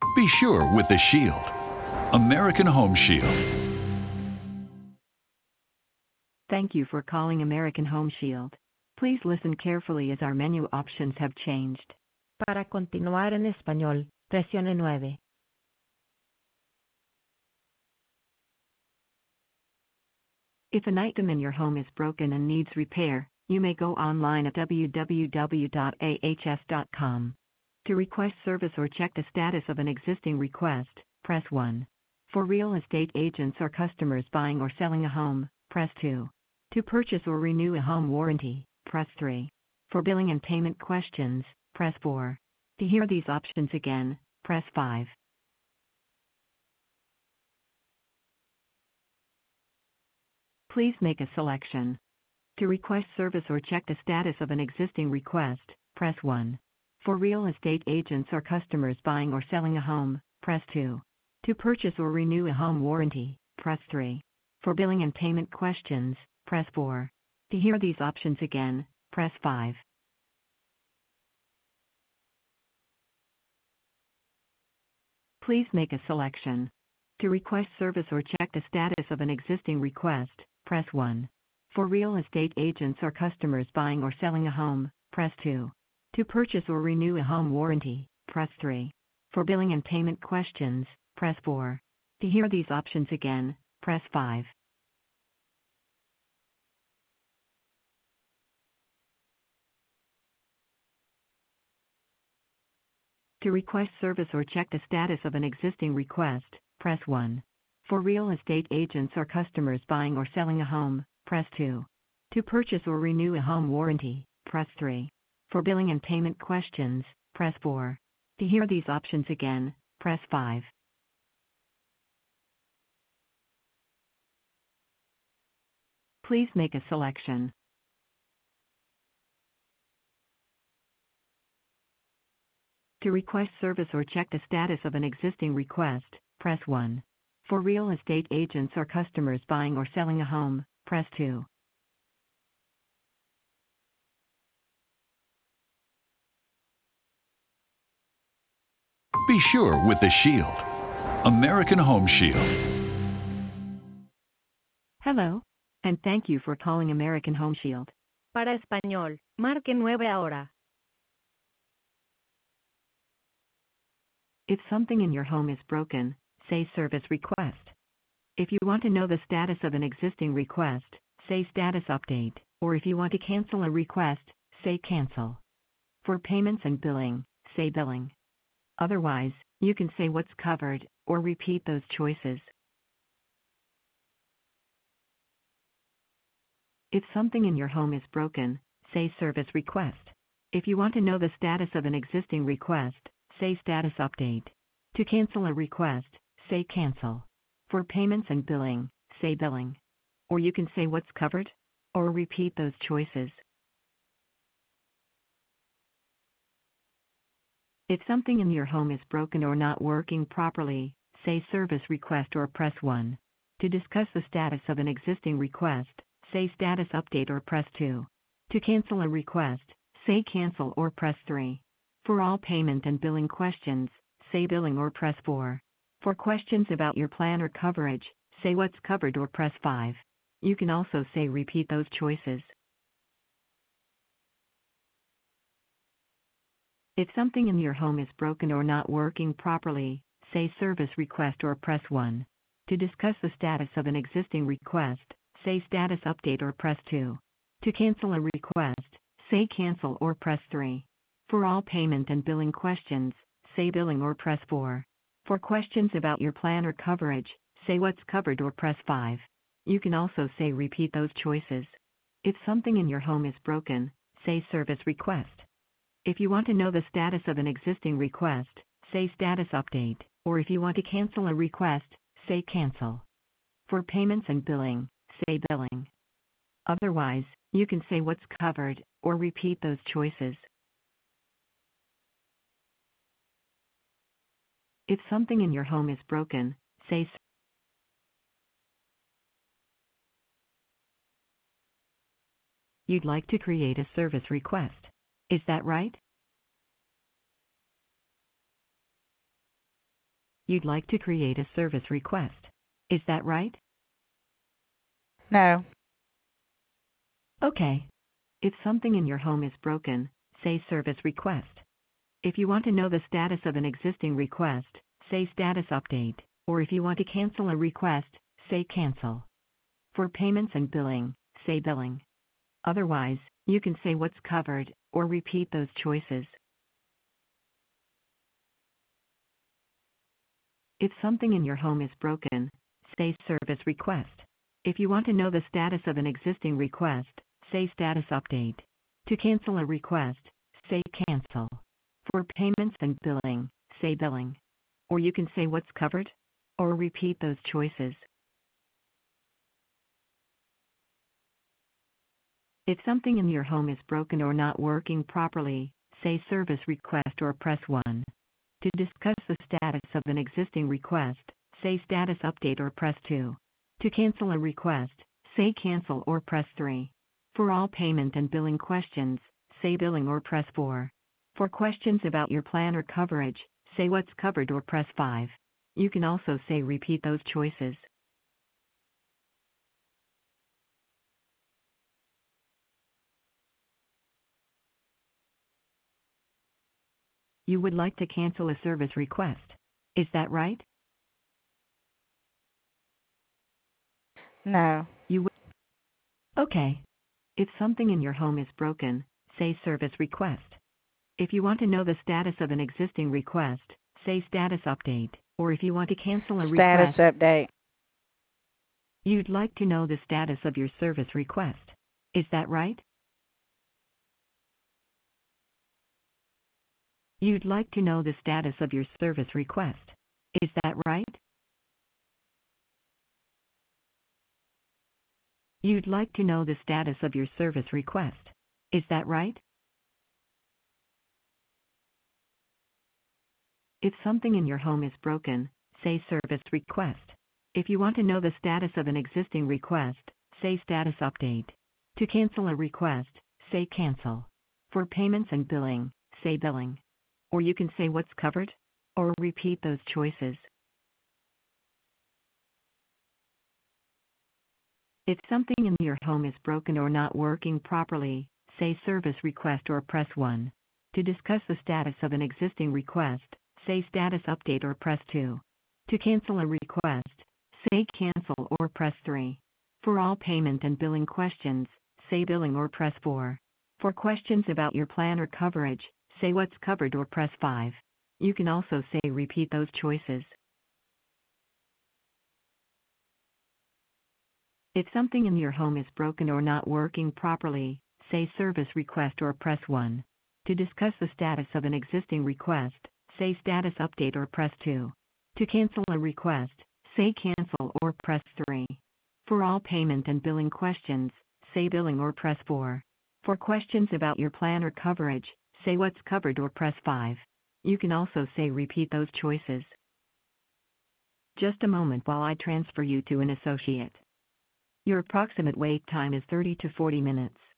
Be sure with the Shield. American Home Shield. Thank you for calling American Home Shield. Please listen carefully as our menu options have changed. Para continuar en español, presione 9. If an item in your home is broken and needs repair, you may go online at www.ahs.com. To request service or check the status of an existing request, press 1. For real estate agents or customers buying or selling a home, press 2. To purchase or renew a home warranty, press 3. For billing and payment questions, press 4. To hear these options again, press 5. Please make a selection. To request service or check the status of an existing request, press 1. For real estate agents or customers buying or selling a home, press 2. To purchase or renew a home warranty, press 3. For billing and payment questions, press 4. To hear these options again, press 5. Please make a selection. To request service or check the status of an existing request, press 1. For real estate agents or customers buying or selling a home, press 2. To purchase or renew a home warranty, press 3. For billing and payment questions, press 4. To hear these options again, press 5. To request service or check the status of an existing request, press 1. For real estate agents or customers buying or selling a home, press 2. To purchase or renew a home warranty, press 3. For billing and payment questions, press 4. To hear these options again, press 5. Please make a selection. To request service or check the status of an existing request, press 1. For real estate agents or customers buying or selling a home, press 2. Be sure with the Shield. American Home Shield. Hello, and thank you for calling American Home Shield. Para español, marque 9 ahora. If something in your home is broken, say service request. If you want to know the status of an existing request, say status update, or if you want to cancel a request, say cancel. For payments and billing, say billing. Otherwise, you can say what's covered, or repeat those choices. If something in your home is broken, say service request. If you want to know the status of an existing request, say status update. To cancel a request, say cancel. For payments and billing, say billing. Or you can say what's covered, or repeat those choices. If something in your home is broken or not working properly, say service request or press 1. To discuss the status of an existing request, say status update or press 2. To cancel a request, say cancel or press 3. For all payment and billing questions, say billing or press 4. For questions about your plan or coverage, say what's covered or press 5. You can also say repeat those choices. If something in your home is broken or not working properly, say service request or press 1. To discuss the status of an existing request, say status update or press 2. To cancel a request, say cancel or press 3. For all payment and billing questions, say billing or press 4. For questions about your plan or coverage, say what's covered or press 5. You can also say repeat those choices. If something in your home is broken, say service request. If you want to know the status of an existing request, say status update, or if you want to cancel a request, say cancel. For payments and billing, say billing. Otherwise, you can say what's covered, or repeat those choices. If something in your home is broken, say you'd like to create a service request. Is that right? You'd like to create a service request. Is that right? No. Okay. If something in your home is broken, say service request. If you want to know the status of an existing request, say status update, or if you want to cancel a request, say cancel. For payments and billing, say billing. Otherwise, you can say what's covered, or repeat those choices. If something in your home is broken, say service request. If you want to know the status of an existing request, say status update. To cancel a request, say cancel. For payments and billing, say billing. Or you can say what's covered, or repeat those choices. If something in your home is broken or not working properly, say service request or press 1. To discuss the status of an existing request, say status update or press 2. To cancel a request, say cancel or press 3. For all payment and billing questions, say billing or press 4. For questions about your plan or coverage, say what's covered or press 5. You can also say repeat those choices. You would like to cancel a service request. Is that right? No. Okay. If something in your home is broken, say service request. If you want to know the status of an existing request, say status update, or if you want to cancel a Status request, update. you'd like to know the status of your service request. Is that right? You'd like to know the status of your service request. Is that right? You'd like to know the status of your service request. Is that right? If something in your home is broken, say service request. If you want to know the status of an existing request, say status update. To cancel a request, say cancel. For payments and billing, say billing. Or you can say what's covered, or repeat those choices. If something in your home is broken or not working properly, say service request or press 1. To discuss the status of an existing request, say status update or press 2. To cancel a request, say cancel or press 3. For all payment and billing questions, say billing or press 4. For questions about your plan or coverage, say what's covered or press 5. You can also say repeat those choices. If something in your home is broken or not working properly, say service request or press 1. To discuss the status of an existing request, say status update or press 2. To cancel a request, say cancel or press 3. For all payment and billing questions, say billing or press 4. For questions about your plan or coverage, say what's covered or press 5. You can also say repeat those choices. Just a moment while I transfer you to an associate. Your approximate wait time is 30 to 40 minutes.